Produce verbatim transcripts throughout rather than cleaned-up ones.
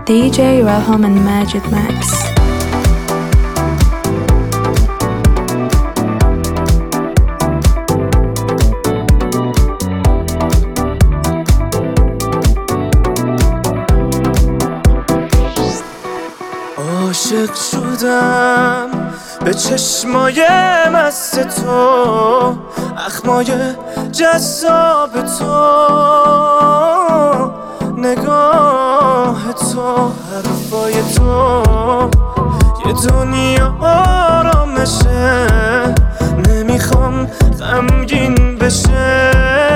دی جی Raham and Majid Max. عاشق شدم به چشمای مست تو، اخمای جذاب تو، نگاه تو، حرفای تو، یه دنیا آرامشه، نمیخوام غمگین بشه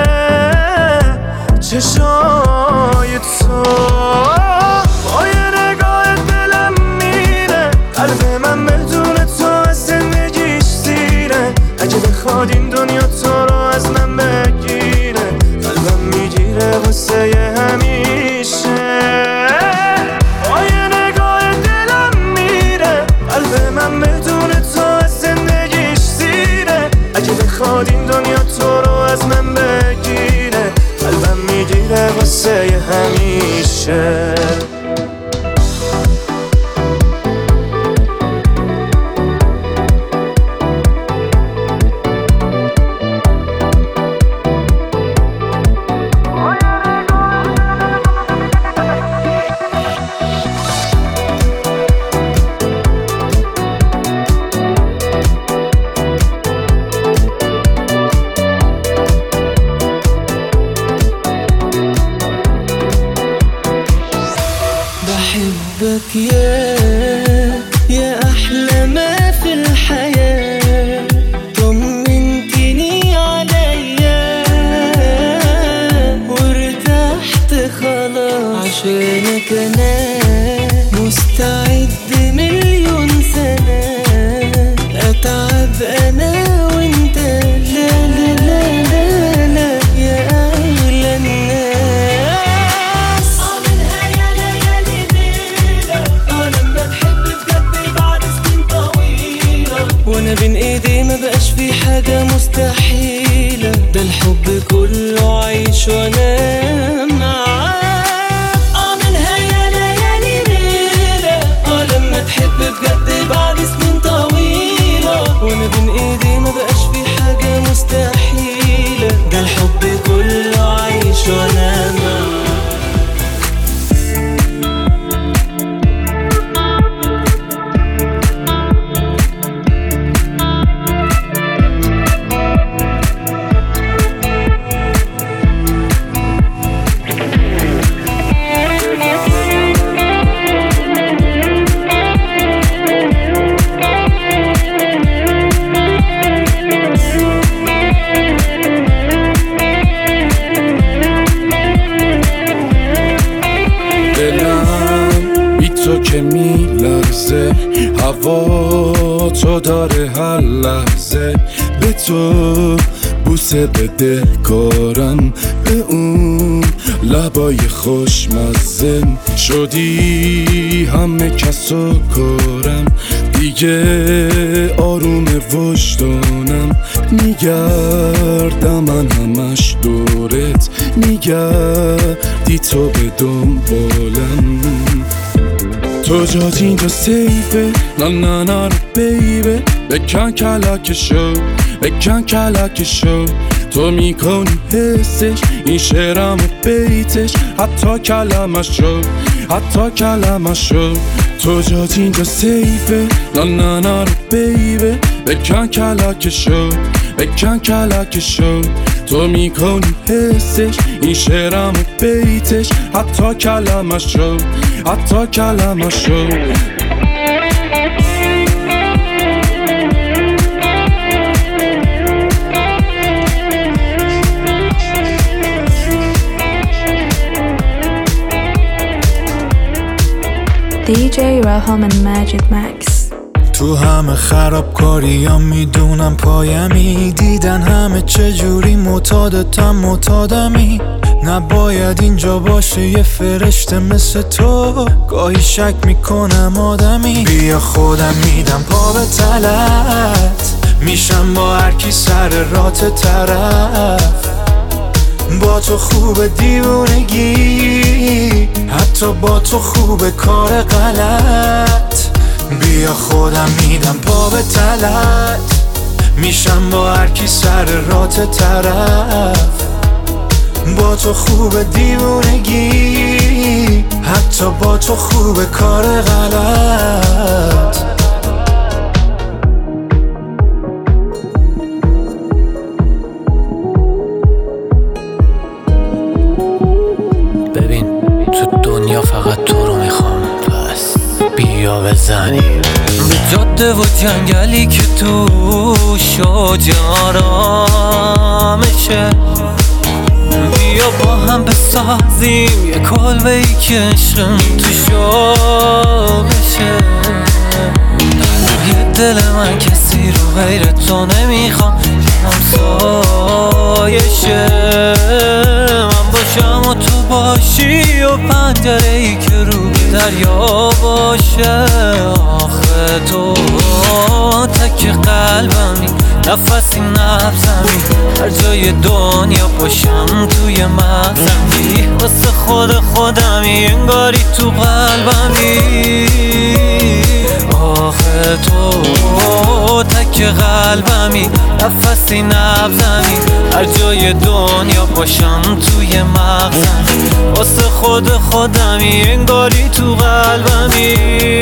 چشای تو. با یه نگاه دلم میره، قلب من بدون تو از زندگیش سیره. اگه بخواد این دنیا تو رو از من بگیره، قلبم میگیره واسه همیشه. با یه نگاه دلم میره، قلب من بدون تو از زندگیش سیره. اگه بخواد این دنیا تو رو از من بگیره، قلبم میگیره واسه همیشه. بحبك يا يا أحلى ما في الحياة، طمنتني عليا وارتحت خلاص عشانك أنا مستعد مليون سنة أتعب أنا وانت. لا لا لا لا لا يا أغلى الناس. وانا بين ايدي ما بقاش في حاجة مستحيلة، ده الحب كله عايش وانا معاك. اه منها يا ليالي ليلة، اه لما تحب بجد بعد سنين طويلة. وانا بين ايدي ما بقاش في حاجة مستحيلة، ده الحب كله عايش وانا معاك. که میلرزه، هوا تو داره هر لحظه، به تو بوسه بده کارم، به اون لبای خوشمزه. شدی همه کس و کارم، دیگه آروم وجدانم. میگردم من همش دورت، میگردی تو به دنبالم. تو جات اینجا سیفه، نه نه نه بیبه. بکن کلکشو، بکن کلکشو. تو میکنی حسش، این شعرم و بیتش، حتی کلمشو، حتی کلمشو. تو جات اینجا سیفه، نه نه نه بیبه. بکن کلکشو، بکن کلکشو. تو میکنی حسش، این شعرم و بیتش، حتی کلمشو، حتی کلمشو. دی جی Raham and Majid Max. تو همه خرابکاریام میدونم پایمی، دیدن همه چجوری معتادتم معتادمی. نباید اینجا باشه یه فرشته مثل تو، گاهی شک میکنم آدمی. بیا خودم میدم پا به تلت، میشم با هر کی سر رات طرف. با تو خوب دیوونگی، حتی با تو خوب کار غلط. بیا خودم میدم پا به تلت، میشم با هر کی سر رات طرف. با تو خوب دیوونگی، حتی با تو خوب کار غلط. ببین تو دنیا فقط تو رو میخوام، پس بیا بزنیم به جاده و جنگلی که توش آرامشه. بیا با هم بسازیم یه کلبه ای که عشقم توشو بشه. یه دل من کسی رو غیر تو نمیخوام، همسایشه من باشم و تو باشی و پنجره ای که رو به دریا باشه. آخه تو تک قلبمی، نفسی نبزمی، هر جای دنیا باشم توی مغزمی. واسه خود خودمی انگاری تو قلبمی. آخه تو تک قلبمی، نفسی نبزمی، هر جای دنیا باشم توی مغزمی. واسه خود خودمی انگاری تو قلبمی.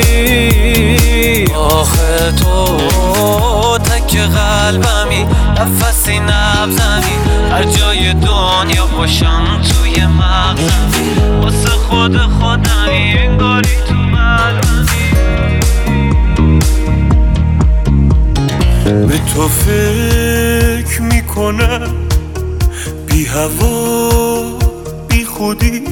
آخه تو تک قلبمی، نفسی نبزمی، هر جای دنیا باشم توی مغزمی. واسه خود خودمی انگاری تو قلبمی. به تو فکر میکنم بی هوا بی خودی،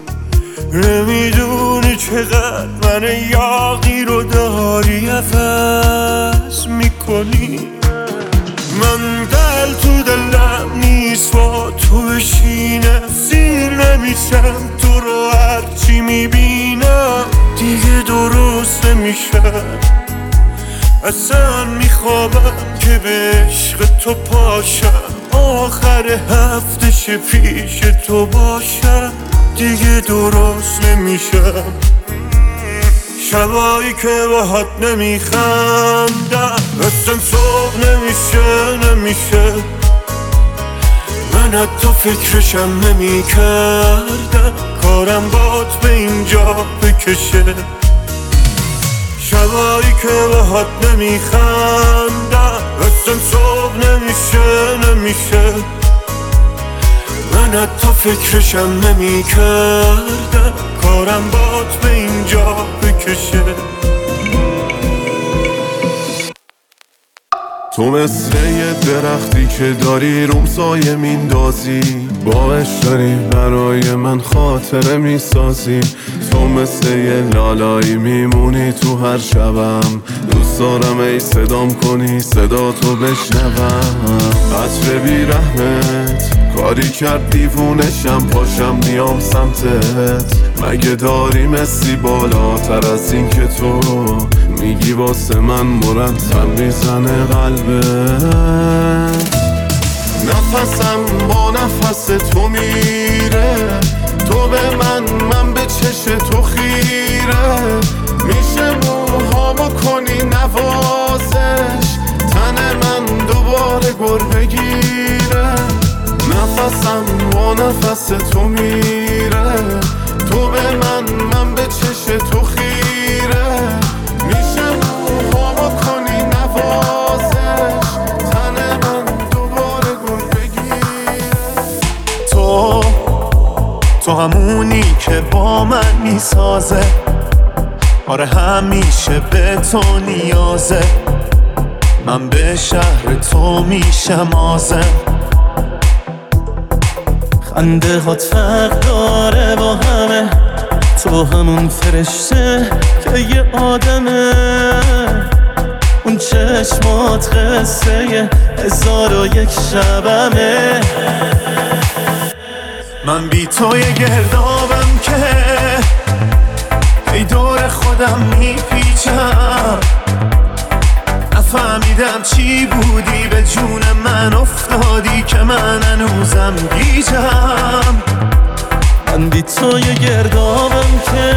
نمیدونی چقدر من یاغی رو داری عوض میکنی. من دل تو دلم نیست با تو بشینم، سیر نمیشم تو رو هرچی میبینم دیگه درست نمیشم. اصلا میخوابم که به عشق تو پاشم، آخر هفتش پیش تو باشم دیگه درست نمیشم. شبایی که باهات نمیخندم اصلا صبح نمیشه نمیشه. من حتی فکرشم نمیکردم کارم بات به اینجا بکشه. شبایی که باهات نمیخندم اصلا صبح نمیشه نمیشه. من حتی فکرشم نمیکردم کارم بات به اینجا بکشه. تو مثل یه درختی که داری روم سایه میندازی، باعث داری برای من خاطره میسازی. تو مثل یه لالایی میمونی تو هر شبم، دوست دارم ای صدام کنی صدا تو بشنوم. عطر بی رحمت کاری کرد دیوونشم، پاشم نیام سمتت. مگه داری مسی بالاتر از این که تو میگی واسه من مرتب میزنه قلبت. نفسم با نفس تو میره، تو به من من به چش تو خیره. میشه موهامو کنی نوازش، تن من دوباره گر بگیره. نفسم با نفس تو میره، تو به من من به چش تو خیره. میشه موهامو کنی نوازش، تن من دوباره گل بگیره. تو تو همونی که با من میسازه، آره همیشه به تو نیازه. من به شهر تو میشم آزم، خنده هات فرق داره با همه. تو همون فرشته که یه آدمه، اون چشمات قصه هزار و یک شبمه. من بی تو یه گردابم که ای دور خودم میپیچم. نفهمیدم چی بودی به جون من افتادی که من هنوزم گیجم. من بی تو یه گردابم که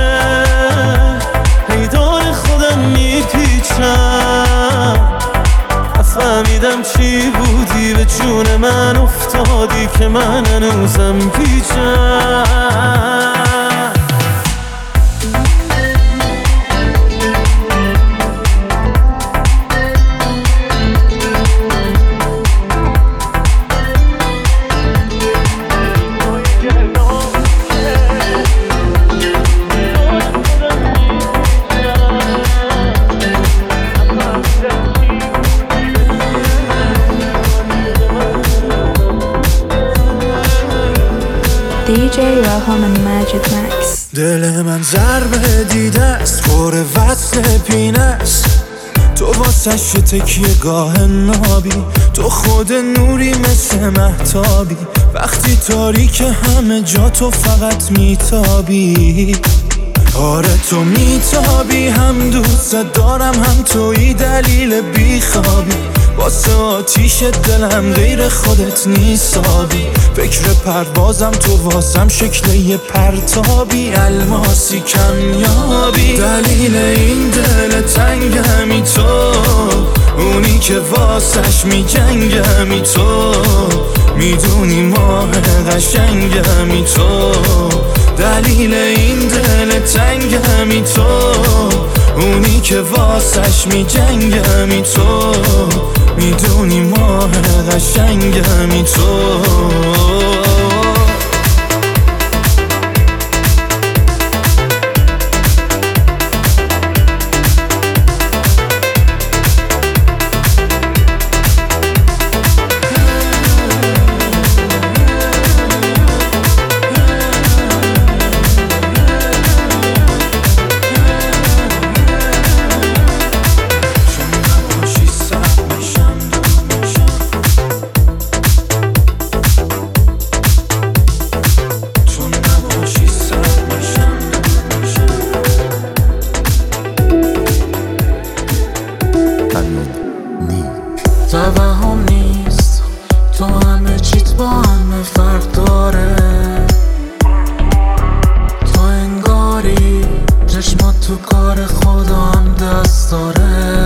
پیدار خودم میپیچم. نفهمیدم چی بودی به جون من افتادی که من هنوزم گیجم. دی جی Raham and Majid Max. دل من ضربه دیده است پر وصل پینه است. تو واسش تکیه گاه نابی، تو خود نوری مثل مهتابی. وقتی تاریک همه جا تو فقط میتابی. آره تو میتابی، هم دوست دارم هم توی دلیل بیخوابی. واسه آتیش دلم غیر خودت نیستابی. فکر پروازم تو واسم شکل یه پرتابی. الماسی کمیابی، دلیل این دل تنگمی تو، اونی که واسش میجنگمی تو. میدونی ماه قشنگمی تو، دلیل این دل تنگمی تو، اونی که واسش میجنگمی تو. میدونی ماه قشنگمی تو. توهم نیست تو همه چیت با همه فرق داره. تو انگاری چشمات تو کار خدا هم دست داره.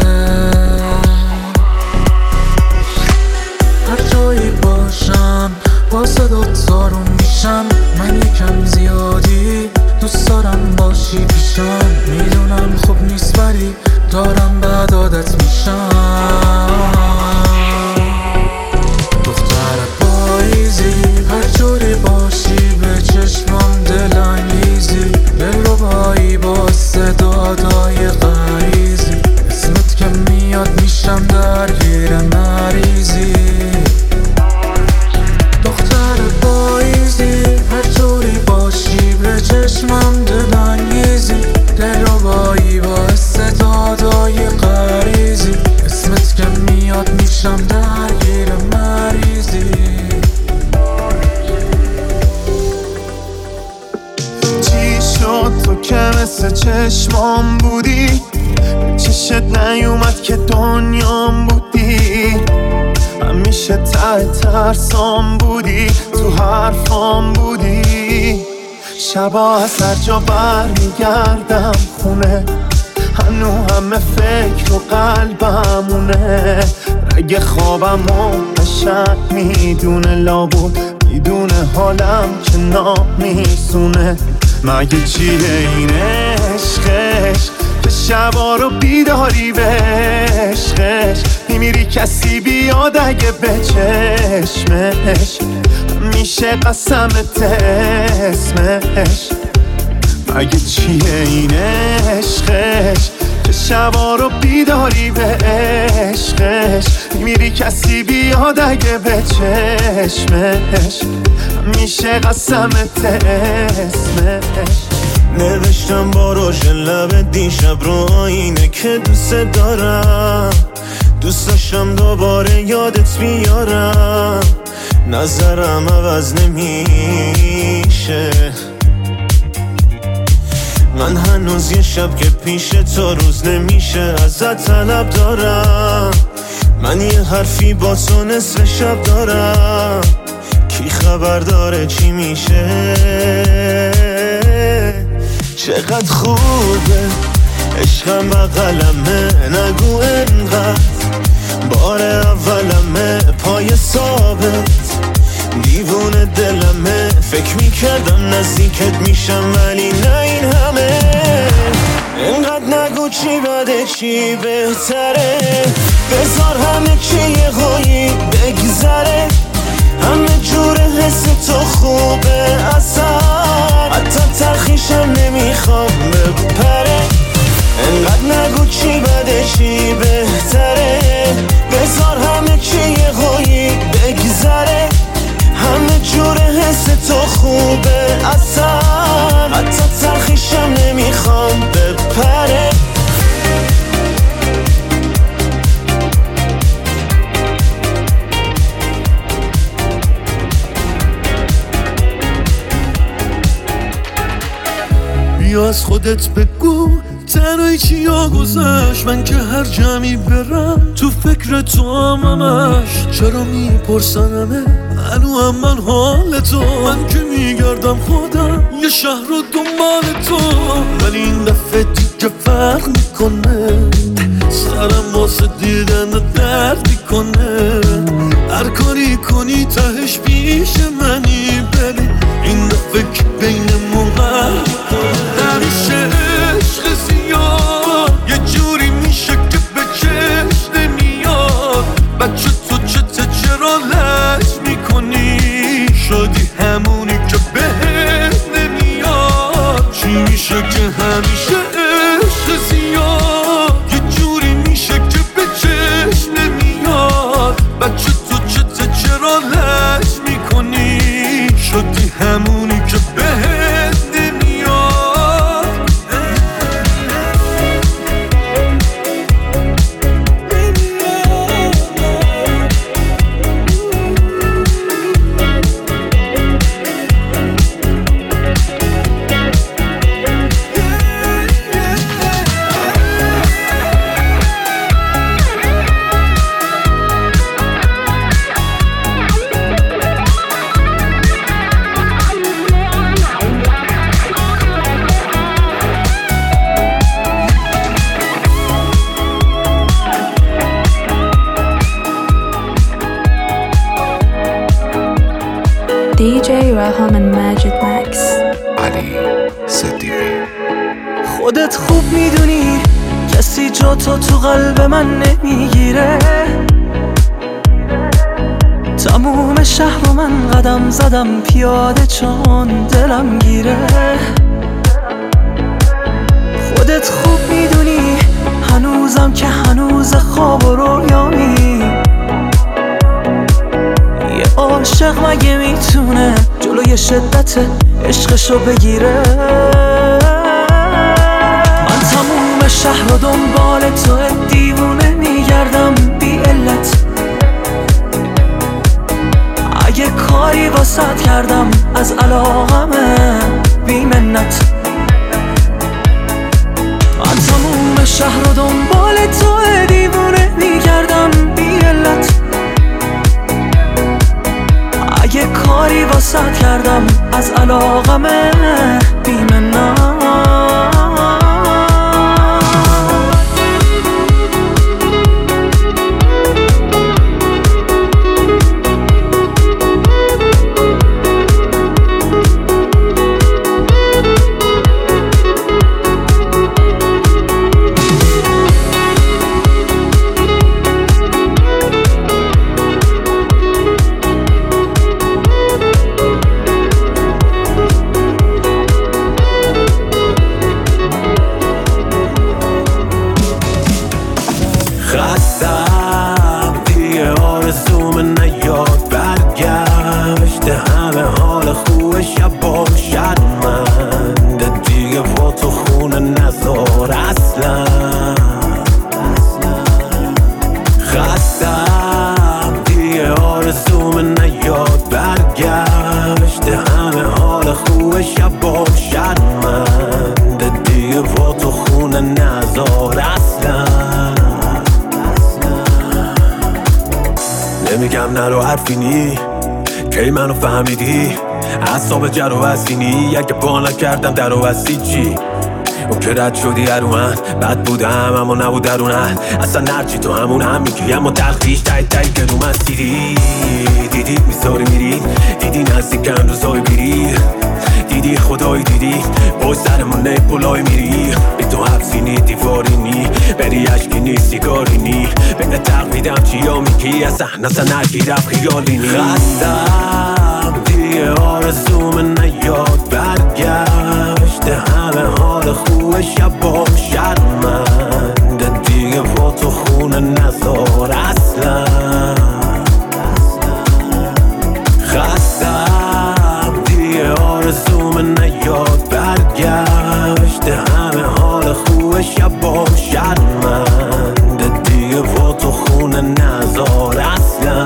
هر جایی باشم با صدات زارون میشم. من یکم زیادی دوست دارم باشی پیشم. میدونم خوب نیست ولی دارم بعد عادت میشم. دختر پاییزی هر جوری باشی به چشمم دلانگیزی. دلربایی با صدادای غریزی. اسمت که میاد میشم درگیر مریضی. دختر پاییزی هر جوری باشی به چشمم دلانگیزی. دلربایی با صدادای غریزی. اسمت که میاد میشم درگیر مریضی. چی شد تو که مثل چشمام بودی؟ چشت نیومد که دنیام بودی. همیشه ته ترسام بودی، تو حرفام بودی. شبا از هر جا برمیگردم خونه، هنو همه فکر و قلبمونه. رگ خوابم و قشنگ میدونه، لابود میدونه حالم که نامیسونه. مگه چیه این عشقش که شبا رو بیداری به عشقش؟ میمیری کسی بیاد اگه به چشمش، میشه قسمت اسمش. مگه چیه این عشقش که شبا رو بیداری به عشقش؟ میمیری کسی بیاد اگه به چشمش، میشه قسمت اسمش. نوشتم با روشن لب دیشب رو آینه که دوست دارم. دوست داشتم دوباره یادت بیارم. نظرم عوض نمیشه. من هنوز یه شب که پیش تو روز نمیشه ازت طلب دارم. من یه حرفی با تو نصف شب دارم، کی خبر داره چی میشه؟ چقدر خوبه عشقم بغلمه، نگو انقدر بار اولمه، پای ثابت دیوونه دلمه. فکر میکردم نزدیکت میشم ولی نه این همه. اینقدر نگو چی بده چی بهتره، بذار همه چی یه قایی بگذره. همه جور حس تو خوبه اصلا، حتی تلخیشم نمیخوام بپره. اینقدر نگو چی بده چی بهتره، بذار همه چی یه قایی بگذره. همه جور حس تو خوبه اصلا، حتی تلخیشم نمیخوام بپره. بیا از خودت بگو تنهایی چیا گذشت. من که هر جمعی برم تو فکر تو هم همش. چرا میپرسنمه هنو هم من حال تو، من که میگردم خودم یه شهر رو دنبال تو. ولی این دفعه دیگه فرق میکنه، سرم واسه دیدن درد میکنه. هر کاری کنی تهش پیش منی ببین، این دفعه که بینمون قرد میکنه. همیشه عشق زیاد یه جوری میشه که به چشم نمیاد. بچه تو چته چرا لج میکنی؟ شدی همونی که بهت نمیاد. چی میشه که همیشه عشق زیاد یه جوری میشه که به چشم نمیاد. بچه تو چته چرا لج میکنی؟ شدی همونی که بهت دی جی Raham and Magic Max. علی صدیقی. خودت خوب میدونی کسی جا تو تو قلب من نمیگیره. تموم شهر رو من قدم زدم پیاده چون دلم گیره. خودت خوب میدونی هنوزم که هنوز خواب و رویامی. یه عاشق مگه میتونه جلوی شدت عشقشو بگیره؟ من تموم شهر رو دنبال تو دیوونه میگردم بی علت. اگه کاری واسط کردم از علاقمه بی منت. من تموم شهر رو دنبال تو دیوونه میگردم بی علت. اگه کاری واسط کردم از علاقمه بی منت. نزار اصلا. نمیگم نرو حرفی نی کی منو فهمیدی اعصاب جر و وزینی اگه با نکردم در و وزی چی اون که رد شدی هرو من بد بودم اما نبود درونن اصلا نرچی تو همون هم میگی اما تلخیش تایی تایی که رو من دیدی دیدی میذاری میری دیدی نزدیکم روزای بیری دیدی خدایی دیدی باز سرمون نیپولای میری به تو حبسی نی دیواری نی بری عشقی نی سیگاری نی به تقویدم چیا میگی اصلا اصلا نگیرم خیالی نی خستم دیگه آرزوم نیاد برگشت همه حال خوب شبام شرمنده دیگه با تو خونه نزار اصلا. خستم دیگه آرزوم نیاد برگشت همه حال خوب شبام شرمنده دیگه با تو خونه نزار اصلا.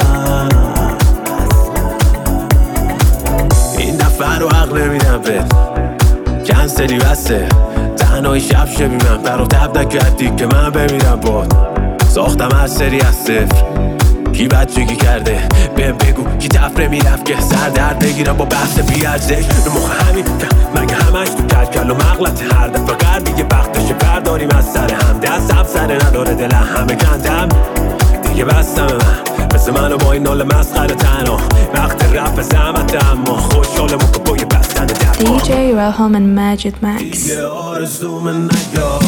این دفعه رو عقل نمیدم بهت کنسلی بسته تنهایی شب شبی من برا تب نکردی که من بمیرم باد ساختم از سری از صفر کی بچگی کرده بهم بگو کی تفره میرفت که سر درد بگیرم با بحث بیارزش رو مخ همین مگه همش تو کلکل و مغلط هر دفعه قربی یه بختش برداریم از سر هم دستم سر نداره دل همه کندم دیگه بستم من مثل منو با این نال مسخره تنها وقت رفت زحمت اما خوشحالم و با یه بستن در دی جی Raham and Majid Max. دیگه آرزوم نیاد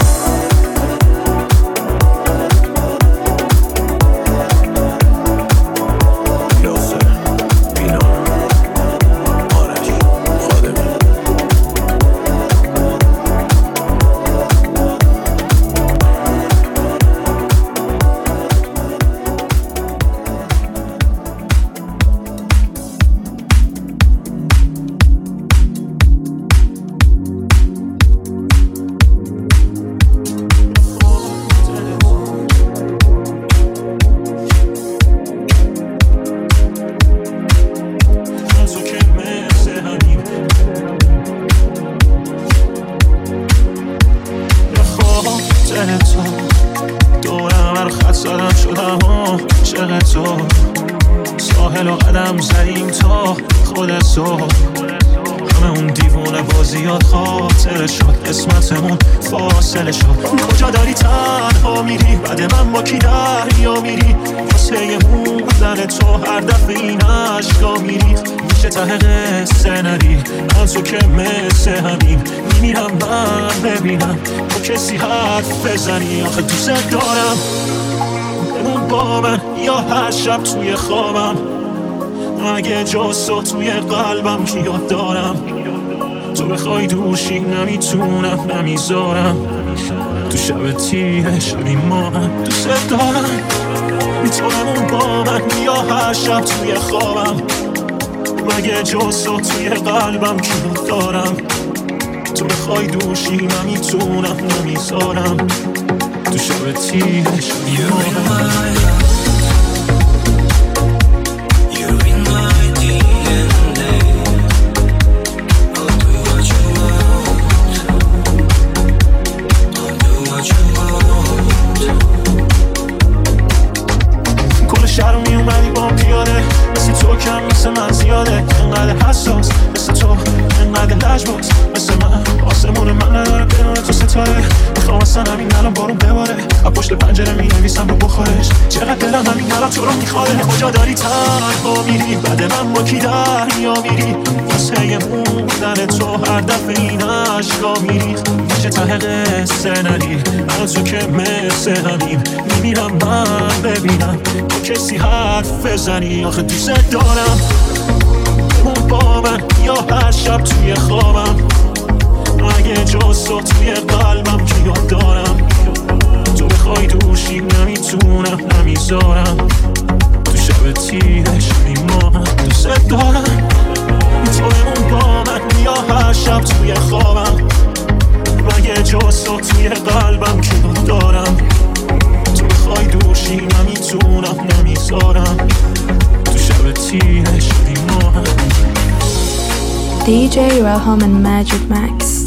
ساحل و قدم زدیم تا خود صبح همه اون دیوونه بازیات خاطر شد قسمتمون فاصله شد کجا داری تنها میری بعد من با کی دریا میری واسه موندن تو هر دفعه این عشقا میری میشه ته قصه نری من تو که مثل همین میمیرم من ببینم با کسی حرف بزنی آخه دوست دارم بمون با من یا هر شب توی خوابم اگه جز تو توی قلبم که یاد دارم تو بخوای دوشی نمیتونم نمیذارم تو شب تیه شبی ما هم دوست دارم تو بمون با من یا هر شب توی خوابم اگه جز تو توی قلبم که یاد دارم تو بخوای دوشی نمیتونم نمیذارم تو شب تیه شبی ما هم شهر می اومدی با پیاده مثل تو کم مثل من زیاده انقدر حساس مثل تو انقدر لجباز مثل من آسمون من نداره بدون تو ستاره میخوام اصلا همین الان بارون بباره از پشت پنجره می نویسم رو بخورش چقدر دلم همین الان تو رو میخواره کجا داری تنها میری بعد من با کی دریا میری واسه موندن تو هر دفعه این عشقا میری میشه ته قصه نری من تو که مثل همین میمیرم من ببینم با کسی حرف بزنی آخه دوست دارم بمون با من یا هر شب توی خوابم اگه جز تو توی قلبم که یاد دارم تو بخوای دوشی نمیتونم نمیذارم تو شب تیه شبی ما هم دوست دارم تو بمون با من یا هر شب توی خوابم اگه جز تو توی قلبم که یاد دارم تو بخوای دوشی نمیتونم نمیذارم تو شب تیه شبی ما هم دی جی Raham and Majid Max.